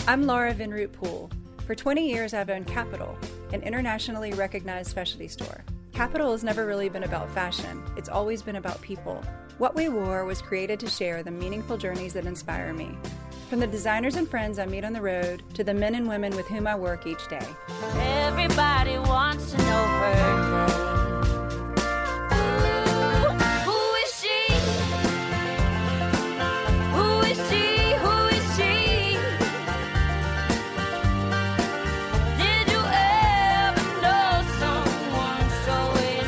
I'm Laura Vinroot Poole. For 20 years, I've owned Capital, an internationally recognized specialty store. Capital has never really been about fashion. It's always been about people. What We Wore was created to share the meaningful journeys that inspire me. From the designers and friends I meet on the road to the men and women with whom I work each day. Everybody wants to know her name. Ooh, who is she? Who is she? Who is she? Did you ever know someone so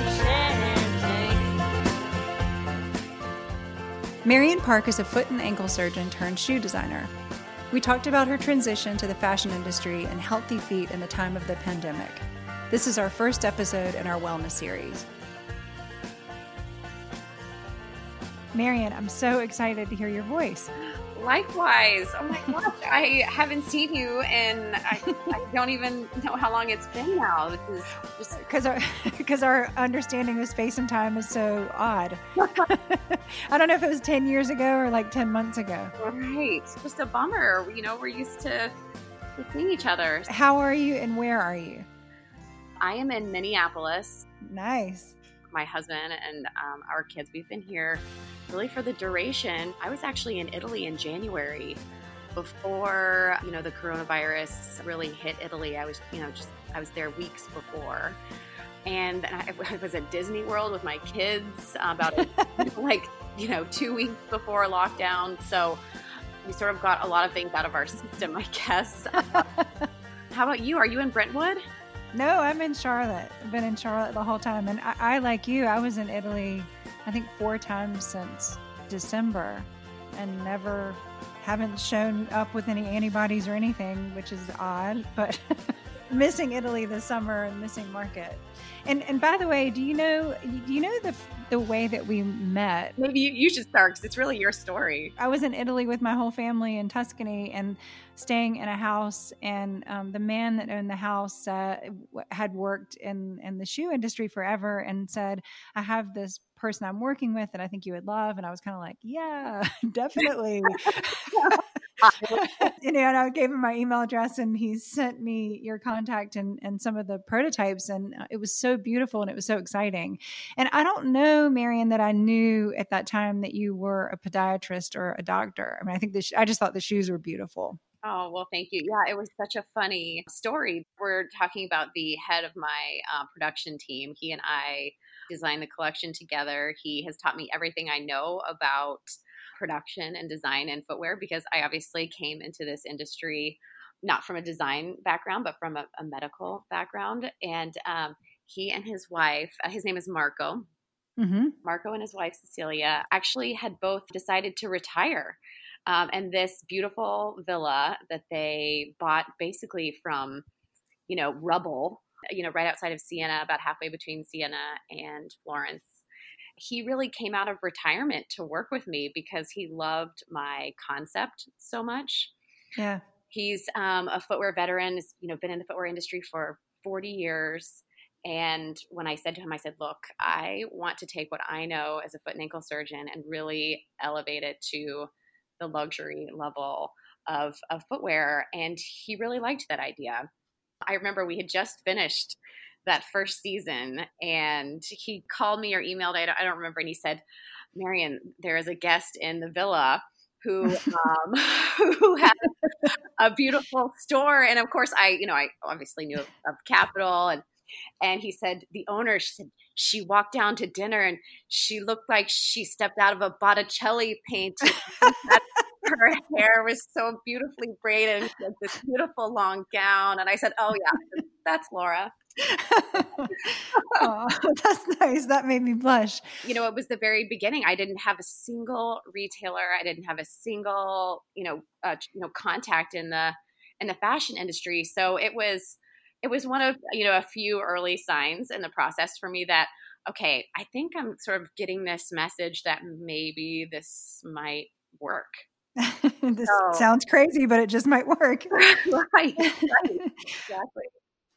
enchanting? Marian Park is a foot and ankle surgeon turned shoe designer. We talked about her transition to the fashion industry and healthy feet in the time of the pandemic. This is our first episode in our wellness series. Marian, I'm so excited to hear your voice. Likewise. Oh my gosh, I haven't seen you and I don't even know how long it's been now. This is just because our understanding of space and time is so odd. I don't know if it was 10 years ago or like 10 months ago. right. Just a bummer. You know, we're used to seeing each other. How are you and where are you? I am in Minneapolis. Nice. My husband and our kids, we've been here really for the duration. I was actually in Italy in January before, the coronavirus really hit Italy. I was there weeks before. And I was at Disney World with my kids about 2 weeks before lockdown. So we sort of got a lot of things out of our system, I guess. How about you? Are you in Brentwood? No, I'm in Charlotte. I've been in Charlotte the whole time. And I like you, I was in Italy, I think 4 times since December and haven't shown up with any antibodies or anything, which is odd, but missing Italy this summer and missing Market. And by the way, do you know the way that we met? Maybe you should start because it's really your story. I was in Italy with my whole family in Tuscany and staying in a house, and the man that owned the house had worked in the shoe industry forever and said, I have this person I'm working with that I think you would love. And I was kind of like, yeah, definitely. And I gave him my email address and he sent me your contact and some of the prototypes. And it was so beautiful and it was so exciting. And I don't know, Marian, that I knew at that time that you were a podiatrist or a doctor. I mean, I think I just thought the shoes were beautiful. Oh, well, thank you. Yeah, it was such a funny story. We're talking about the head of my production team. He and I designed the collection together. He has taught me everything I know about production and design and footwear because I obviously came into this industry not from a design background, but from a medical background. And he and his wife, his name is Marco. Mm-hmm. Marco and his wife, Cecilia, actually had both decided to retire. And this beautiful villa that they bought basically from, rubble, right outside of Siena, about halfway between Siena and Florence. He really came out of retirement to work with me because he loved my concept so much. Yeah. He's a footwear veteran, been in the footwear industry for 40 years. And when I said to him, I said, look, I want to take what I know as a foot and ankle surgeon and really elevate it to the luxury level of footwear. And he really liked that idea. I remember we had just finished that first season and he called me or emailed, I don't remember. And he said, Marian, there is a guest in the villa who had a beautiful store. And of course I obviously knew of Capital and he said, the owner, she walked down to dinner and she looked like she stepped out of a Botticelli painting. Her hair was so beautifully braided and she had this beautiful long gown. And I said, oh yeah, that's Laura. Oh, that's nice. That made me blush. It was the very beginning. I didn't have a single retailer. I didn't have a single, contact in the fashion industry. So it was one of, a few early signs in the process for me that, okay, I think I'm sort of getting this message that maybe this might work. This sounds crazy, but it just might work. Right. Exactly.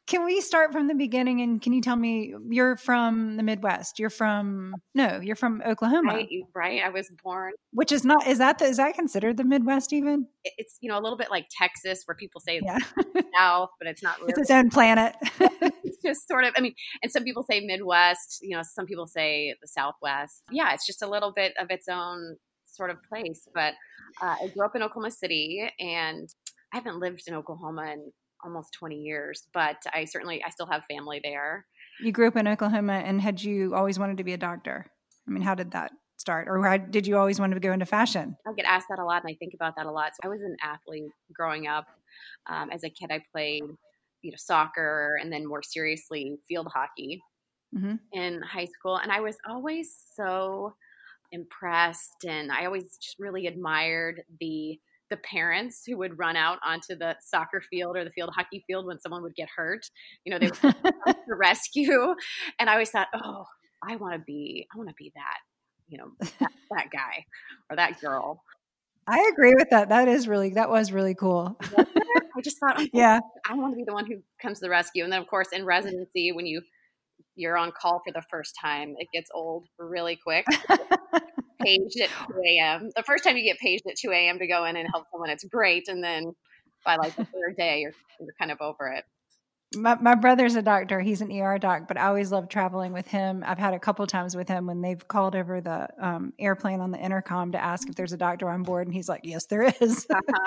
Can we start from the beginning? And can you tell me, you're from the Midwest? You're from Oklahoma, right. I was born. which is not, is that considered the Midwest even? It's, a little bit like Texas, where people say Yeah. South, but it's not really. It's its own planet. It's just sort of, and some people say Midwest, some people say the Southwest. Yeah, it's just a little bit of its own sort of place. But I grew up in Oklahoma City, and I haven't lived in Oklahoma in almost 20 years, but I still have family there. You grew up in Oklahoma, and had you always wanted to be a doctor? I mean, how did that start? Or did you always want to go into fashion? I get asked that a lot, and I think about that a lot. So I was an athlete growing up. As a kid, I played, soccer, and then more seriously, field hockey in high school. And I was always so impressed, and I always just really admired the parents who would run out onto the soccer field or the field hockey field when someone would get hurt. They would come to rescue. And I always thought, oh, I want to be that, that guy or that girl. I agree with that. That was really cool. I just thought, yeah, I want to be the one who comes to the rescue. And then, of course, in residency, when you're on call for the first time, it gets old really quick. Paged at 2 a.m. The first time you get paged at 2 a.m. to go in and help someone, it's great. And then by like the third day, you're kind of over it. My brother's a doctor. He's an ER doc, but I always love traveling with him. I've had a couple times with him when they've called over the airplane on the intercom to ask if there's a doctor on board. And he's like, yes, there is.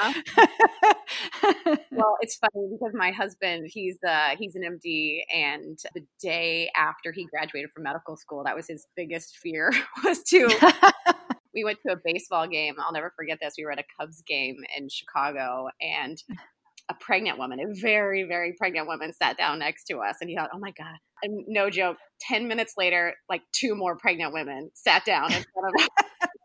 Well, it's funny because my husband, he's an MD, and the day after he graduated from medical school, that was his biggest fear was we went to a baseball game. I'll never forget this. We were at a Cubs game in Chicago, and a pregnant woman, a very, very pregnant woman, sat down next to us, and he thought, oh my God. And no joke, 10 minutes later, like 2 more pregnant women sat down in front of us.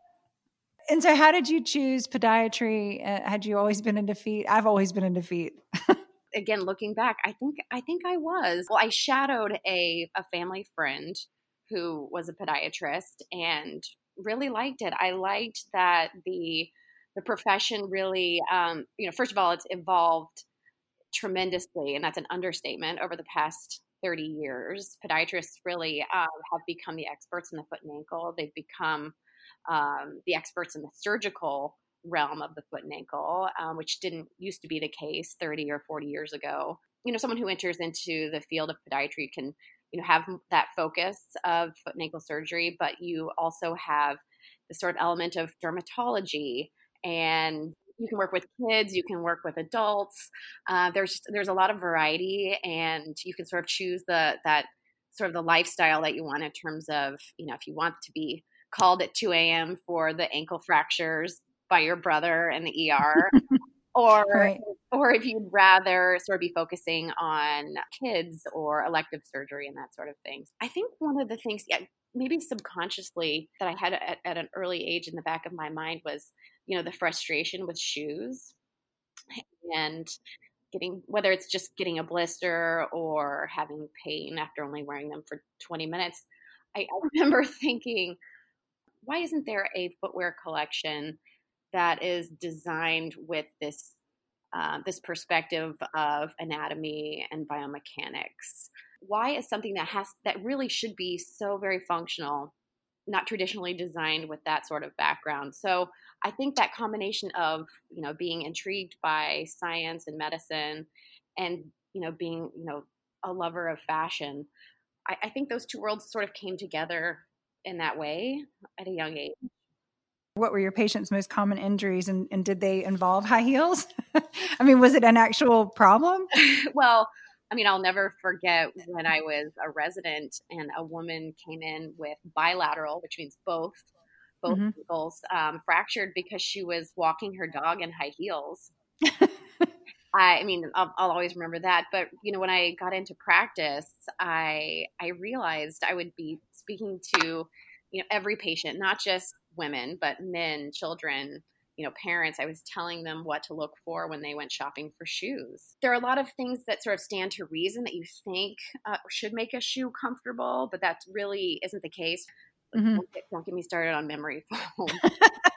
And so how did you choose podiatry? Had you always been into feet? I've always been into feet. Again, looking back, I think I was. Well, I shadowed a family friend who was a podiatrist and really liked it. I liked that the profession really, first of all, it's evolved tremendously, and that's an understatement, over the past 30 years. Podiatrists really have become the experts in the foot and ankle. They've become the experts in the surgical realm of the foot and ankle, which didn't used to be the case 30 or 40 years ago. Someone who enters into the field of podiatry can, have that focus of foot and ankle surgery, but you also have the sort of element of dermatology, and you can work with kids, you can work with adults. There's a lot of variety, and you can sort of choose that sort of the lifestyle that you want in terms of, if you want to be called at 2 a.m. for the ankle fractures by your brother in the ER, or right. or if you'd rather sort of be focusing on kids or elective surgery and that sort of thing. I think one of the things, maybe subconsciously, that I had at an early age in the back of my mind was, the frustration with shoes and whether it's just getting a blister or having pain after only wearing them for 20 minutes. I remember thinking, why isn't there a footwear collection that is designed with this perspective of anatomy and biomechanics? Why is something that really should be so very functional not traditionally designed with that sort of background? So I think that combination of, being intrigued by science and medicine and, being, a lover of fashion, I think those two worlds sort of came together in that way at a young age. What were your patients' most common injuries, and did they involve high heels? I mean, was it an actual problem? Well, I'll never forget when I was a resident and a woman came in with bilateral, which means both ankles fractured because she was walking her dog in high heels. I'll always remember that. But, when I got into practice, I realized I would be speaking to, every patient, not just women, but men, children, parents. I was telling them what to look for when they went shopping for shoes. There are a lot of things that sort of stand to reason that you think should make a shoe comfortable, but that really isn't the case. Mm-hmm. Don't get me started on memory foam.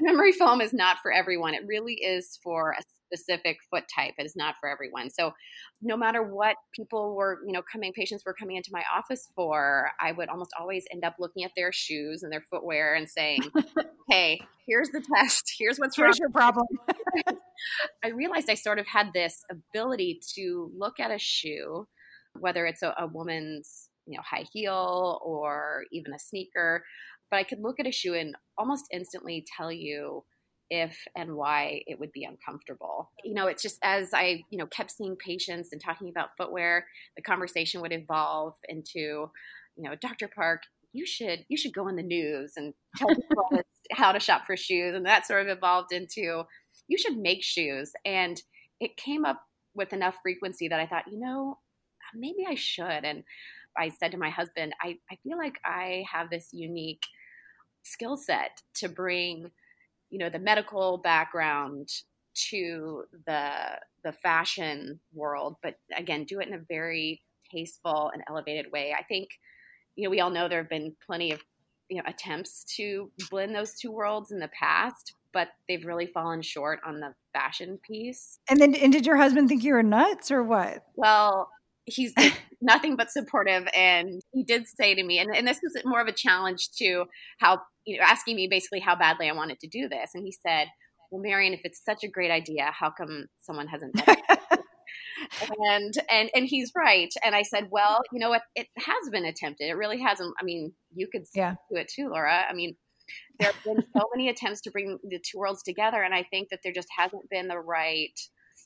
memory foam is not for everyone. It really is for a specific foot type. It is not for everyone. So no matter what people were, patients were coming into my office for, I would almost always end up looking at their shoes and their footwear and saying, hey, here's the test. Here's what's wrong. Here's your problem. I realized I sort of had this ability to look at a shoe, whether it's a woman's, high heel or even a sneaker, but I could look at a shoe and almost instantly tell you if and why it would be uncomfortable. It's just as I, kept seeing patients and talking about footwear, the conversation would evolve into, Dr. Park, you should go in the news and tell people how to shop for shoes. And that sort of evolved into, you should make shoes. And it came up with enough frequency that I thought, maybe I should. And I said to my husband, I feel like I have this unique skill set to bring, the medical background to the fashion world, but again, do it in a very tasteful and elevated way. I think, we all know there have been plenty of, attempts to blend those two worlds in the past, but they've really fallen short on the fashion piece. And did your husband think you were nuts or what? Well, he's nothing but supportive. And he did say to me, and this was more of a challenge to how, asking me basically how badly I wanted to do this. And he said, well, Marian, if it's such a great idea, how come someone hasn't done it? and he's right. And I said, well, you know what? It has been attempted. It really hasn't. I mean, you could do it too, Laura. I mean, there have been so many attempts to bring the two worlds together. And I think that there just hasn't been the right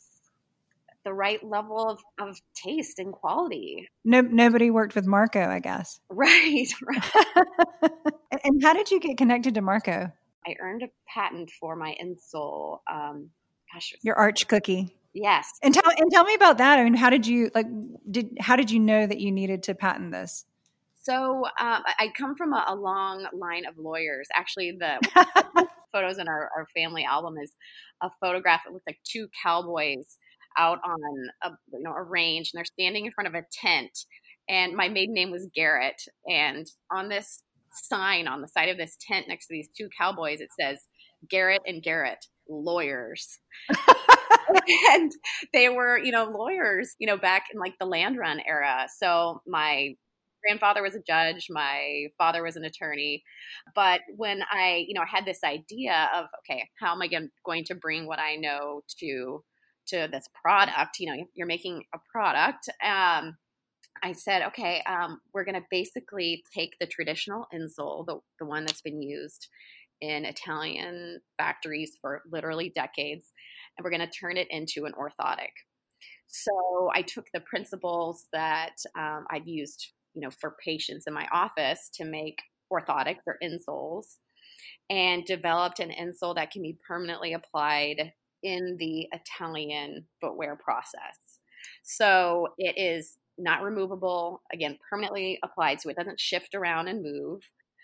level of taste and quality. Nobody worked with Marco, I guess. Right. And how did you get connected to Marco? I earned a patent for my insole. Your arch cookie. Yes. And tell me about that. I mean, how did you know that you needed to patent this? So I come from a long line of lawyers. Actually, the photos in our family album is a photograph. It looks like two cowboys out on a range, and they're standing in front of a tent. And my maiden name was Garrett. And on this sign on the side of this tent next to these two cowboys, it says Garrett and Garrett, lawyers. And they were, lawyers, back in like the land run era. So my grandfather was a judge. My father was an attorney. But when I had this idea of, okay, how am I going to bring what I know to this product? You're making a product. I said, okay, we're going to basically take the traditional insole, the one that's been used in Italian factories for literally decades, and we're going to turn it into an orthotic. So I took the principles that I've used, for patients in my office to make orthotics or insoles, and developed an insole that can be permanently applied in the Italian footwear process. So it is not removable, again, permanently applied, so it doesn't shift around and move.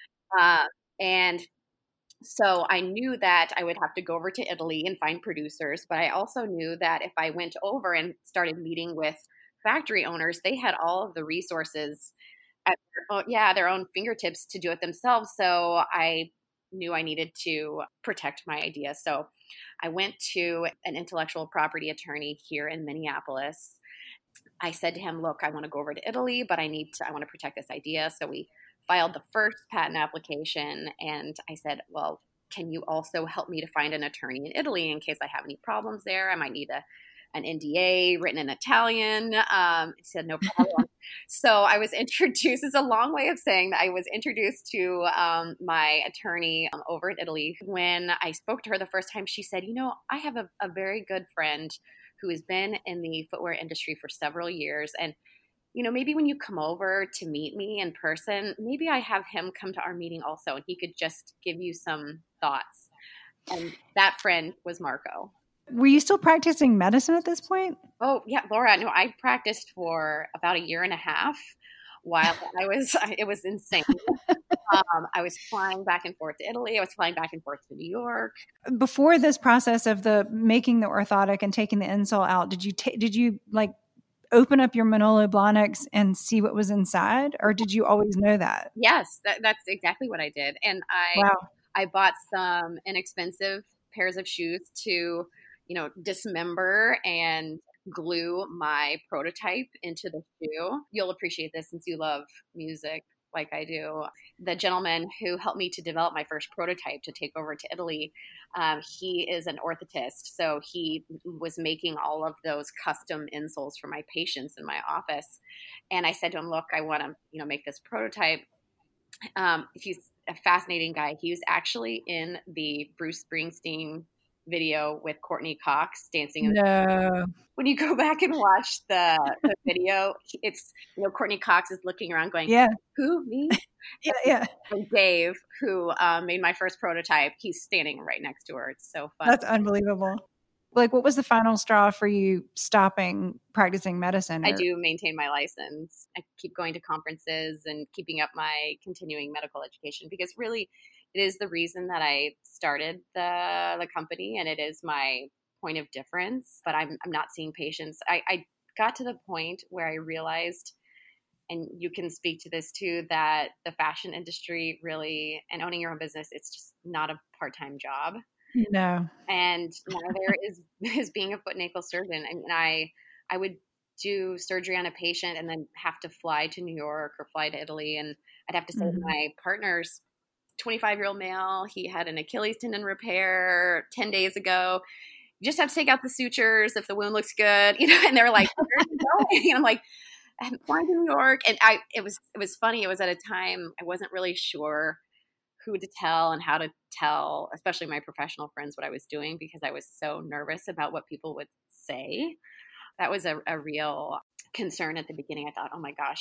And so I knew that I would have to go over to Italy and find producers, but I also knew that if I went over and started meeting with factory owners, they had all of the resources at their own fingertips to do it themselves. So I knew I needed to protect my idea. So I went to an intellectual property attorney here in Minneapolis. I said to him, look, I want to go over to Italy, but I want to protect this idea. So we filed the first patent application, and I said, well, can you also help me to find an attorney in Italy in case I have any problems there? I might need an NDA written in Italian. He said, no problem. So I was introduced, it's a long way of saying that I was introduced to my attorney over in Italy. When I spoke to her the first time, she said, I have a very good friend who has been in the footwear industry for several years. And, maybe when you come over to meet me in person, maybe I have him come to our meeting also, and he could just give you some thoughts. And that friend was Marco. Were you still practicing medicine at this point? Oh, yeah, Laura. No, I practiced for about a year and a half while it was insane. I was flying back and forth to Italy. I was flying back and forth to New York. Before this process of making the orthotic and taking the insole out, did you open up your Manolo Blahniks and see what was inside, or did you always know that? Yes, that's exactly what I did. And I bought some inexpensive pairs of shoes to, dismember and glue my prototype into the shoe. You'll appreciate this since you love music like I do. The gentleman who helped me to develop my first prototype to take over to Italy, he is an orthotist. So he was making all of those custom insoles for my patients in my office. And I said to him, look, I want to, make this prototype. He's a fascinating guy. He was actually in the Bruce Springsteen video with Courtney Cox dancing. No. When you go back and watch the video, it's, Courtney Cox is looking around going, Yeah. who, me? Yeah. And Dave, who made my first prototype, he's standing right next to her. It's so fun. That's unbelievable. Like, what was the final straw for you stopping practicing medicine? I do maintain my license. I keep going to conferences and keeping up my continuing medical education because really it is the reason that I started the company, and it is my point of difference. But I'm not seeing patients. I got to the point where I realized, and you can speak to this too, that the fashion industry really, and owning your own business, it's just not a part-time job. No. And there is being a foot and ankle surgeon. I mean, I would do surgery on a patient and then have to fly to New York or fly to Italy. And I'd have to say to my partner's 25-year-old male, he had an Achilles tendon repair 10 days ago. You just have to take out the sutures if the wound looks good, and they're like, where are you going? And I'm like, I'm flying to New York. And it was funny. It was at a time I wasn't really sure who to tell and how to tell, especially my professional friends, what I was doing because I was so nervous about what people would say. That was a real concern at the beginning. I thought, oh my gosh,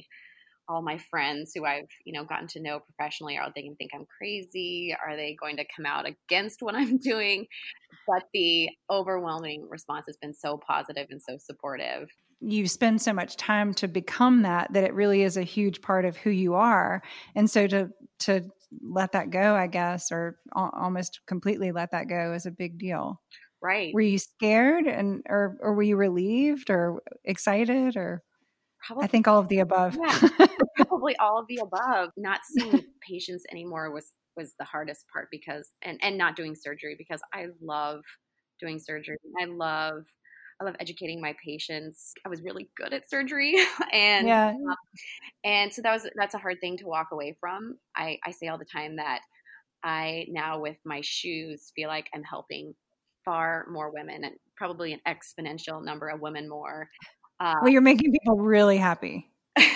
all my friends who I've, gotten to know professionally, are they going to think I'm crazy? Are they going to come out against what I'm doing? But the overwhelming response has been so positive and so supportive. You spend so much time to become that it really is a huge part of who you are. And so to let that go, I guess, or almost completely let that go is a big deal. Right. Were you scared or were you relieved or excited or? Probably, I think all of the above. Yeah, probably all of the above. Not seeing patients anymore was the hardest part because, and not doing surgery because I love doing surgery. I love educating my patients. I was really good at surgery, and yeah. And so that's a hard thing to walk away from. I say all the time that I now with my shoes feel like I'm helping far more women and probably an exponential number of women more. Well, you're making people really happy.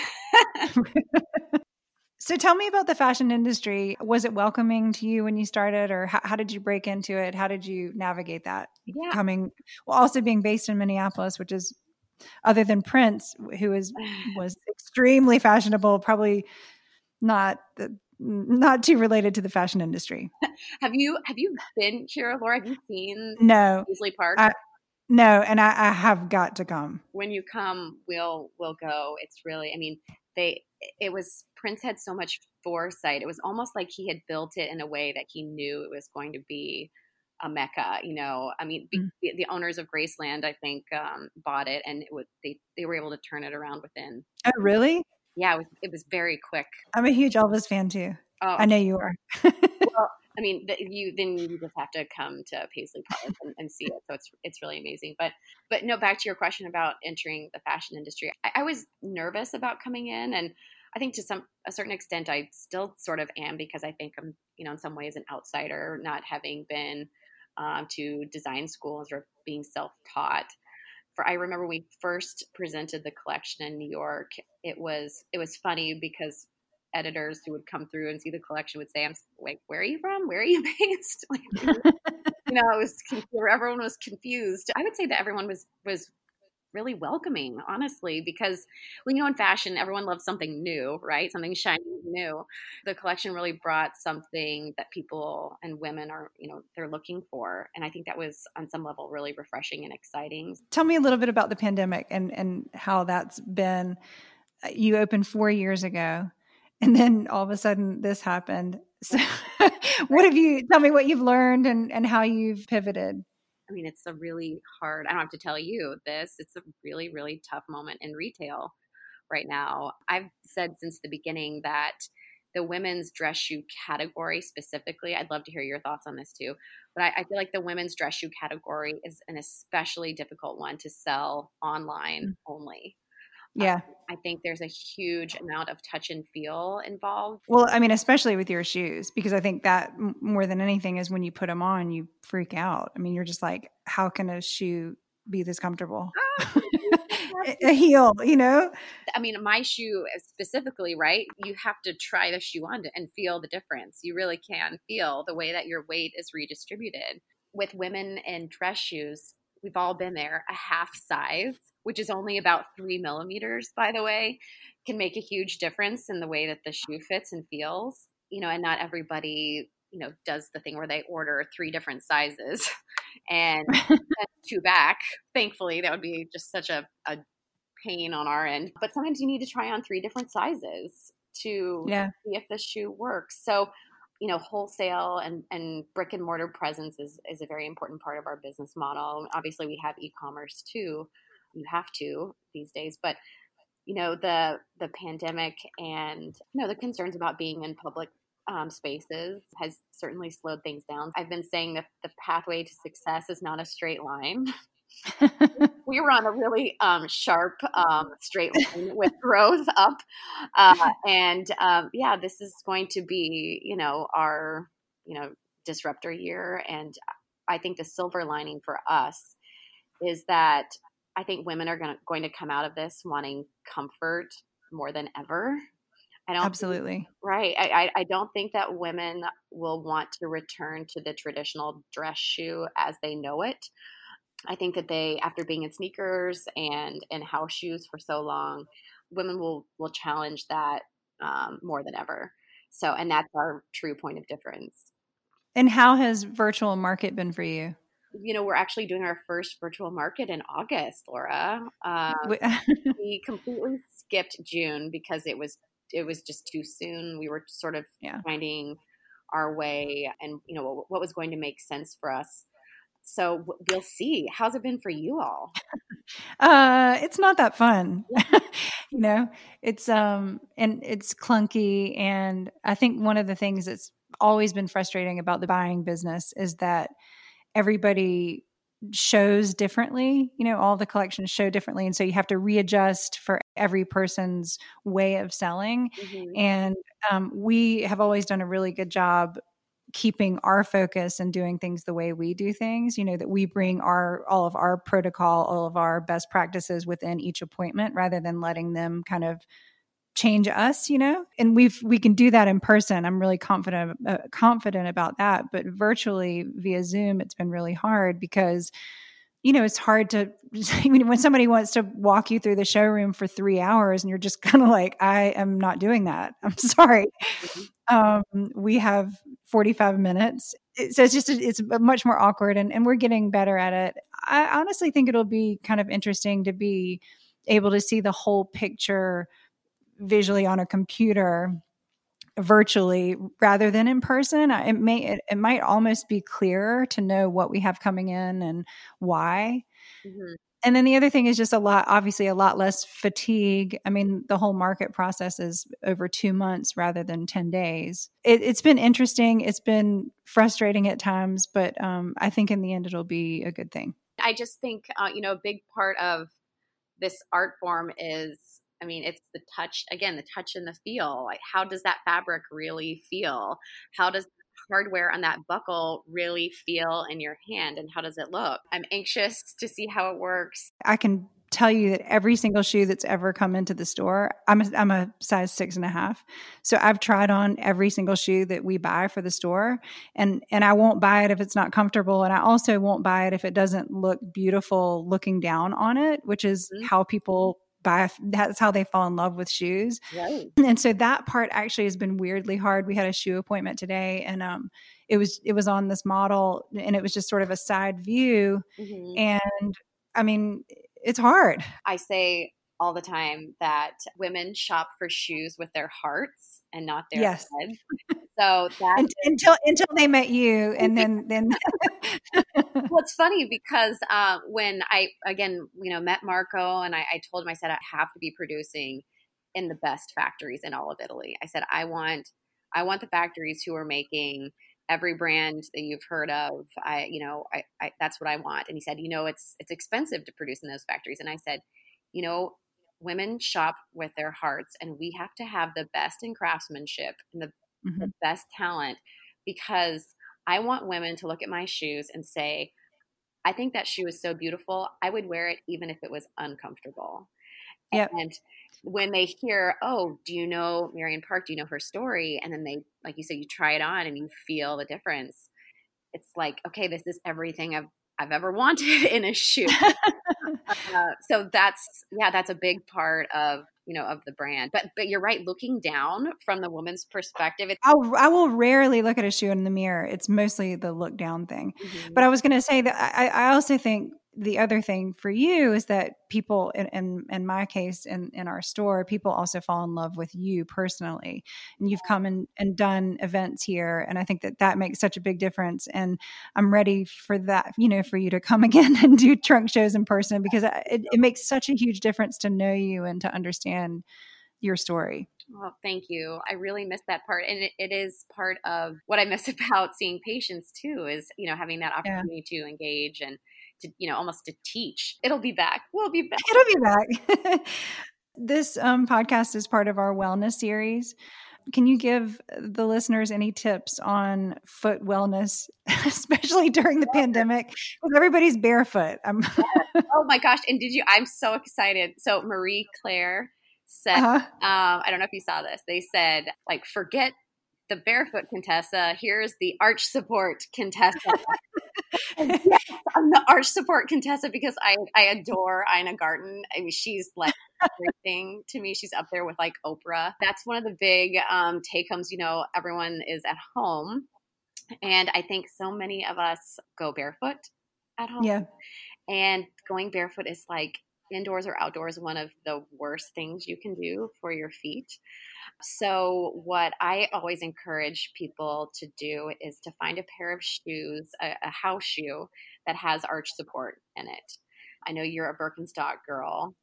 So tell me about the fashion industry. Was it welcoming to you when you started, or how did you break into it? How did you navigate that? Yeah. Also being based in Minneapolis, which is, other than Prince, who was extremely fashionable, probably not too related to the fashion industry. Have you been here, Laura? Have you seen Paisley Park? No, and I have got to come. When you come, we'll go. It's really, I mean, Prince had so much foresight. It was almost like he had built it in a way that he knew it was going to be a mecca. I mean, the owners of Graceland, I think, bought it, and they were able to turn it around within. Oh, really? Yeah, it was very quick. I'm a huge Elvis fan too. Oh, I know you are. Well, I mean, you just have to come to Paisley Park and see it. So it's really amazing. But no, back to your question about entering the fashion industry. I was nervous about coming in, and I think to a certain extent I still sort of am because I think I'm, in some ways an outsider, not having been to design schools or being self-taught. I remember when we first presented the collection in New York, it was funny because editors who would come through and see the collection would say, "I'm like, where are you from? Where are you based?" Like, it was everyone was confused. I would say that everyone was really welcoming, honestly, because in fashion, everyone loves something new, right? Something shiny new. The collection really brought something that people and women are, they're looking for. And I think that was on some level really refreshing and exciting. Tell me a little bit about the pandemic and how that's been. You opened 4 years ago, and then all of a sudden this happened. So tell me what you've learned and how you've pivoted. I mean, it's a really hard, I don't have to tell you this, it's a really, really tough moment in retail right now. I've said since the beginning that the women's dress shoe category specifically, I'd love to hear your thoughts on this too. But I feel like the women's dress shoe category is an especially difficult one to sell online only. Yeah. I think there's a huge amount of touch and feel involved. Well, I mean, especially with your shoes, because I think that more than anything is when you put them on, you freak out. I mean, you're just like, how can a shoe be this comfortable? A heel, you know? I mean, my shoe specifically, right? You have to try the shoe on and feel the difference. You really can feel the way that your weight is redistributed. With women in dress shoes, we've all been there. A half size, which is only about 3 millimeters, by the way, can make a huge difference in the way that the shoe fits and feels. You know, and not everybody, you know, does the thing where they order 3 different sizes and 2 back. Thankfully, that would be just such a pain on our end. But sometimes you need to try on 3 different sizes to see if the shoe works. So, you know, wholesale and brick and mortar presence is a very important part of our business model. Obviously, we have e-commerce too. You have to these days. But, you know, the pandemic and, you know, the concerns about being in public spaces has certainly slowed things down. I've been saying that the pathway to success is not a straight line. We were on a really sharp straight line with growth up. This is going to be, you know, our, you know, disruptor year. And I think the silver lining for us is that I think women are going to come out of this wanting comfort more than ever. Absolutely. Right. I don't think that women will want to return to the traditional dress shoe as they know it. I think that they, after being in sneakers and house shoes for so long, women will challenge that more than ever. So, and that's our true point of difference. And how has virtual market been for you? You know, we're actually doing our first virtual market in August, Laura. We completely skipped June because it was just too soon. We were sort of finding our way and, you know, what was going to make sense for us. So we'll see. How's it been for you all? It's not that fun. You know, it's and it's clunky. And I think one of the things that's always been frustrating about the buying business is that everybody shows differently. You know, all the collections show differently. And so you have to readjust for every person's way of selling. Mm-hmm. And we have always done a really good job keeping our focus and doing things the way we do things, you know, that we bring all of our protocol, all of our best practices within each appointment rather than letting them kind of change us, you know, and we can do that in person. I'm really confident about that, but virtually via Zoom, it's been really hard because, you know, it's hard to, I mean, when somebody wants to walk you through the showroom for 3 hours and you're just kind of like, I am not doing that. I'm sorry. We have 45 minutes. So it's much more awkward and we're getting better at it. I honestly think it'll be kind of interesting to be able to see the whole picture visually on a computer virtually rather than in person. It might almost be clearer to know what we have coming in and why. Mm-hmm. And then the other thing is just obviously a lot less fatigue. I mean, the whole market process is over 2 months rather than 10 days. It's been interesting. It's been frustrating at times, but I think in the end, it'll be a good thing. I just think, you know, a big part of this art form is, I mean, it's the touch, again, the touch and the feel. Like, how does that fabric really feel? How does hardware on that buckle really feel in your hand, and how does it look? I'm anxious to see how it works. I can tell you that every single shoe that's ever come into the store, I'm a size 6.5. So I've tried on every single shoe that we buy for the store, and I won't buy it if it's not comfortable. And I also won't buy it if it doesn't look beautiful looking down on it, which is how people buy. That's how they fall in love with shoes. Right. And so that part actually has been weirdly hard. We had a shoe appointment today, and it was on this model, and it was just sort of a side view. Mm-hmm. And I mean, it's hard. I say all the time that women shop for shoes with their hearts and not their heads. So that until they met you, and then well, it's funny because when I again, you know, met Marco, and I told him, I said, I have to be producing in the best factories in all of Italy. I said, I want I want the factories who are making every brand that you've heard of. That's what I want. And he said, it's expensive to produce in those factories. And I said, women shop with their hearts, and we have to have the best in craftsmanship and the best talent, because I want women to look at my shoes and say, I think that shoe is so beautiful. I would wear it even if it was uncomfortable. Yep. And when they hear, oh, do you know Marion Park? Do you know her story? And then they, like you said, you try it on and you feel the difference. It's like, okay, this is everything I've ever wanted in a shoe. So that's a big part of the brand. But you're right. Looking down from the woman's perspective, I will rarely look at a shoe in the mirror. It's mostly the look down thing. But I was going to say that I also think the other thing for you is that people, in my case, in our store, people also fall in love with you personally. And you've come and done events here. And I think that makes such a big difference. And I'm ready for that, for you to come again and do trunk shows in person, because it makes such a huge difference to know you and to understand your story. Well, thank you. I really miss that part. And it is part of what I miss about seeing patients too, is, having that opportunity to engage and to, almost to teach. It'll be back. We'll be back. It'll be back. This podcast is part of our wellness series. Can you give the listeners any tips on foot wellness, especially during the pandemic? Because everybody's barefoot. Oh my gosh. And I'm so excited. So Marie Claire said, I don't know if you saw this. They said, like, forget the barefoot Contessa. Here's the arch support Contessa. And yes, I'm the arch support Contessa, because I adore Ina Garten. I mean, she's like everything to me. She's up there with like Oprah. That's one of the big take homes. Everyone is at home, and I think so many of us go barefoot at home. Yeah. And going barefoot is like, indoors or outdoors, one of the worst things you can do for your feet. So what I always encourage people to do is to find a pair of shoes, a house shoe that has arch support in it. I know you're a Birkenstock girl.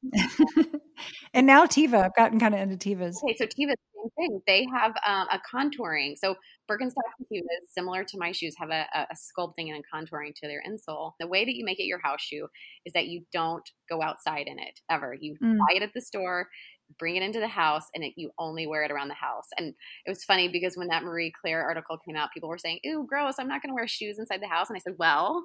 And now Teva. I've gotten kind of into Tevas. Okay, so Teva, same thing. They have a contouring. So Birkenstock and Tevas, similar to my shoes, have a sculpting and a contouring to their insole. The way that you make it your house shoe is that you don't go outside in it ever. You buy it at the store, bring it into the house, and you only wear it around the house. And it was funny because when that Marie Claire article came out, people were saying, "Ew, gross, I'm not going to wear shoes inside the house." And I said, well,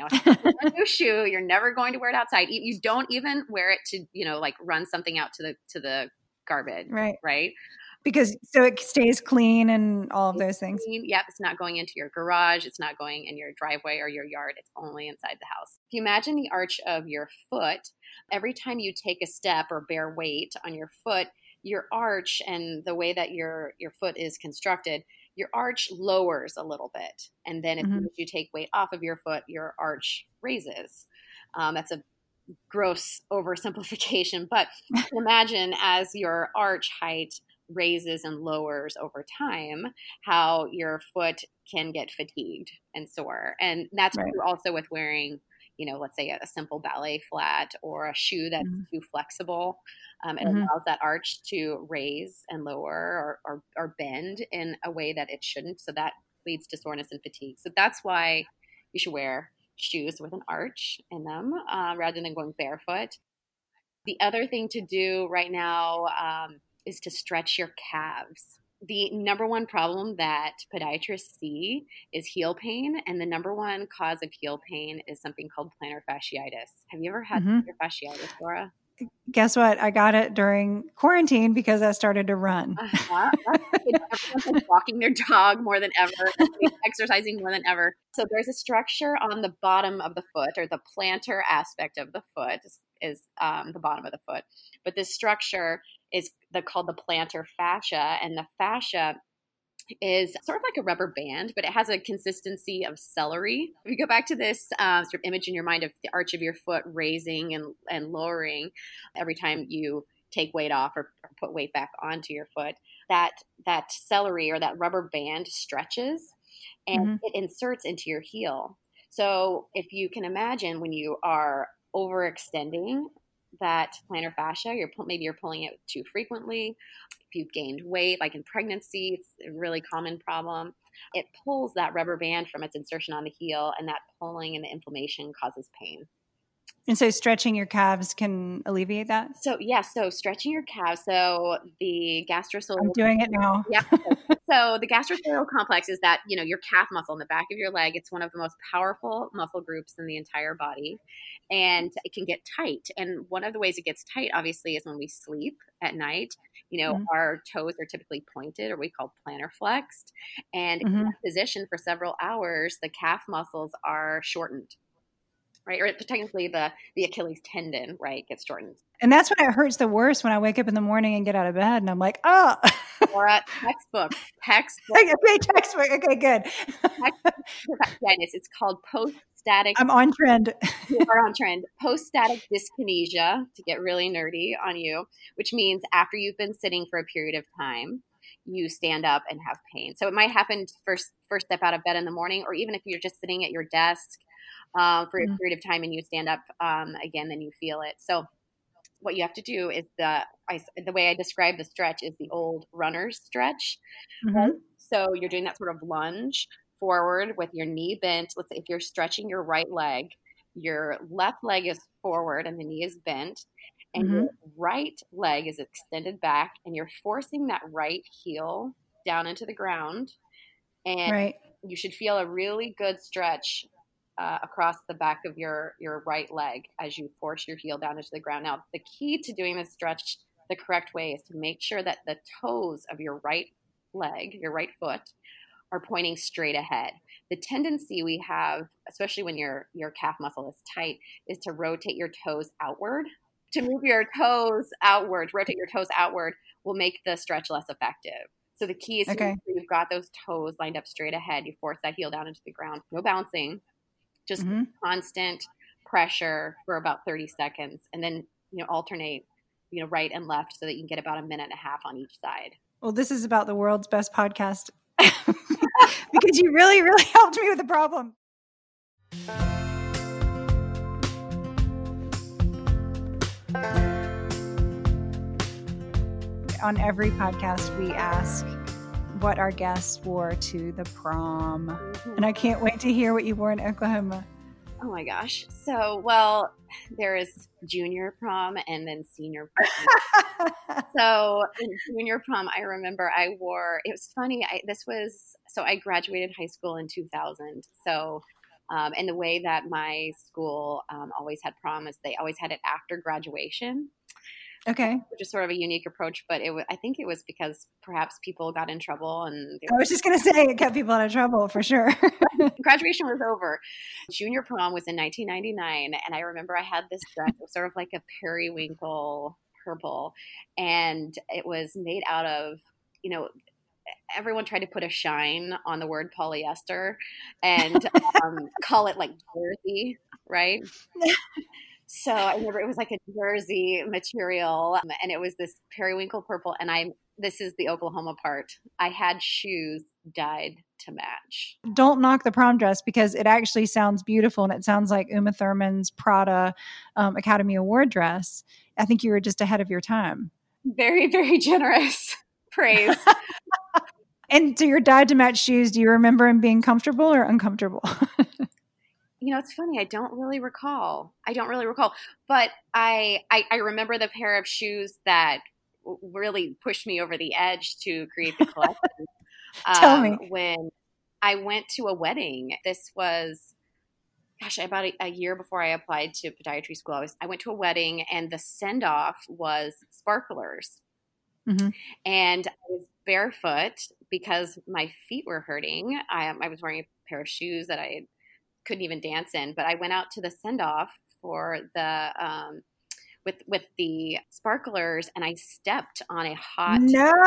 a new shoe, you're never going to wear it outside. You don't even wear it to, like run something out to the garbage. Right. Because so it stays clean and all of those things. Yep. It's not going into your garage. It's not going in your driveway or your yard. It's only inside the house. If you imagine the arch of your foot, every time you take a step or bear weight on your foot, your arch and the way that your foot is constructed, your arch lowers a little bit. And then if you take weight off of your foot, your arch raises. That's a gross oversimplification, but imagine as your arch height raises and lowers over time, how your foot can get fatigued and sore. And that's true also with wearing, let's say a simple ballet flat or a shoe that's too flexible. It allows that arch to raise and lower or bend in a way that it shouldn't. So that leads to soreness and fatigue. So that's why you should wear shoes with an arch in them rather than going barefoot. The other thing to do right now is to stretch your calves. The number one problem that podiatrists see is heel pain, and the number one cause of heel pain is something called plantar fasciitis. Have you ever had plantar fasciitis, Laura? Guess what? I got it during quarantine because I started to run. Everyone's walking their dog more than ever, exercising more than ever. So there's a structure on the bottom of the foot, or the plantar aspect of the foot is the bottom of the foot. But this structure is called the plantar fascia, and the fascia is sort of like a rubber band, but it has a consistency of celery. If you go back to this sort of image in your mind of the arch of your foot raising and lowering every time you take weight off or put weight back onto your foot, that celery or that rubber band stretches and it inserts into your heel. So if you can imagine when you are overextending that plantar fascia. Maybe you're pulling it too frequently. If you've gained weight, like in pregnancy, it's a really common problem. It pulls that rubber band from its insertion on the heel, and that pulling and the inflammation causes pain. And so stretching your calves can alleviate that? So stretching your calves. So the gastrosoleal. I'm doing it now. Yeah. So the gastrosoleal complex is that, your calf muscle in the back of your leg. It's one of the most powerful muscle groups in the entire body, and it can get tight. And one of the ways it gets tight, obviously, is when we sleep at night. Our toes are typically pointed, or we call plantar flexed. And in that position for several hours, the calf muscles are shortened. Right. Or technically the Achilles tendon, right, gets shortened. And that's when it hurts the worst, when I wake up in the morning and get out of bed and I'm like, oh. Or a textbook. Okay, textbook. Okay, good. It's called post-static. I'm on trend. You are on trend. Post-static dyskinesia, to get really nerdy on you, which means after you've been sitting for a period of time, you stand up and have pain. So it might happen first step out of bed in the morning, or even if you're just sitting at your desk for a period of time and you stand up again, then you feel it. So what you have to do is the way I describe the stretch is the old runner's stretch. Right? So you're doing that sort of lunge forward with your knee bent. Let's say if you're stretching your right leg, your left leg is forward and the knee is bent, and your right leg is extended back, and you're forcing that right heel down into the ground. And you should feel a really good stretch across the back of your right leg as you force your heel down into the ground. Now, the key to doing this stretch the correct way is to make sure that the toes of your right leg, your right foot, are pointing straight ahead. The tendency we have, especially when your calf muscle is tight, is to rotate your toes outward. To move your toes outward, rotate your toes outward will make the stretch less effective. So the key is to make sure you've got those toes lined up straight ahead. You force that heel down into the ground. No bouncing. Just constant pressure for about 30 seconds, and then, alternate, right and left, so that you can get about a minute and a half on each side. Well, this is about the world's best podcast because you really, really helped me with the problem. On every podcast, we ask what our guests wore to the prom. And I can't wait to hear what you wore in Oklahoma. Oh my gosh. So, well, there is junior prom and then senior prom. So in junior prom, I remember it was funny. I graduated high school in 2000. So, and the way that my school always had prom is they always had it after graduation. Okay. Which is sort of a unique approach, but I think it was because perhaps people got in trouble. And I was just going to say it kept people out of trouble for sure. Graduation was over. Junior prom was in 1999, and I remember I had this dress. It was sort of like a periwinkle purple, and it was made out of, everyone tried to put a shine on the word polyester and call it like jersey, right? So I remember it was like a jersey material, and it was this periwinkle purple. And this is the Oklahoma part. I had shoes dyed to match. Don't knock the prom dress, because it actually sounds beautiful, and it sounds like Uma Thurman's Prada Academy Award dress. I think you were just ahead of your time. Very, very generous praise. And so your dyed to match shoes, do you remember them being comfortable or uncomfortable? It's funny. I don't really recall. But I remember the pair of shoes that really pushed me over the edge to create the collection. Tell me. When I went to a wedding, this was, about a year before I applied to podiatry school. I went to a wedding, and the send-off was sparklers. And I was barefoot because my feet were hurting. I was wearing a pair of shoes that I couldn't even dance in, but I went out to the send-off for the with the sparklers, and I stepped on a hot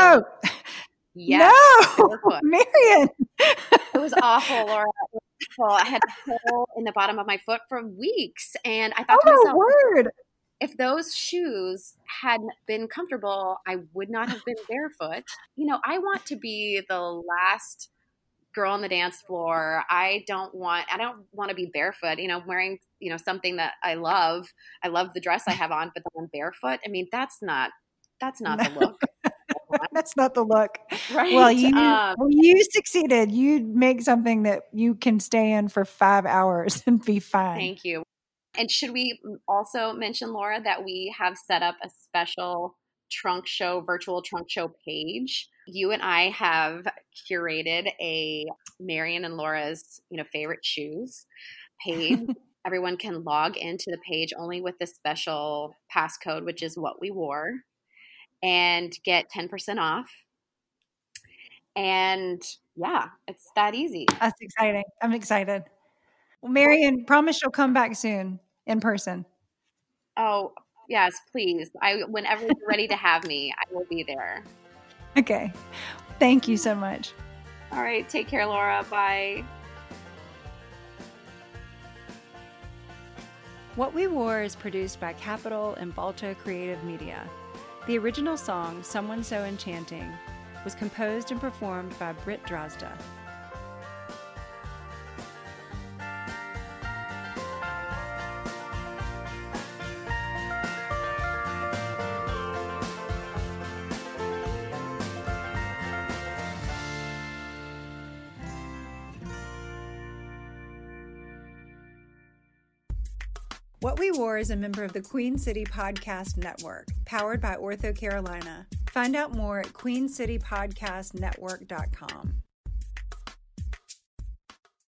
Marian. It was awful, Laura. I had a hole in the bottom of my foot for weeks, and I thought to myself, if those shoes hadn't been comfortable, I would not have been barefoot. I want to be the last girl on the dance floor. I don't want to be barefoot, wearing, something that I love. I love the dress I have on, but then I'm barefoot. I mean, that's not the look. That's not the look. Right. Well, you succeeded. You make something that you can stay in for 5 hours and be fine. Thank you. And should we also mention, Laura, that we have set up a special virtual trunk show page? You and I have curated a Marian and Laura's, favorite shoes page. Everyone can log into the page only with this special passcode, which is what we wore, and get 10% off. And yeah, it's that easy. That's exciting. I'm excited. Well, Marian, promise you'll come back soon in person. Oh, yes, please. Whenever you're ready to have me, I will be there. Okay. Thank you so much. All right. Take care, Laura. Bye. What We Wore is produced by Capital and Balto Creative Media. The original song, Someone So Enchanting, was composed and performed by Britt Drozda. What We Wore is a member of the Queen City Podcast Network, powered by OrthoCarolina. Find out more at queencitypodcastnetwork.com.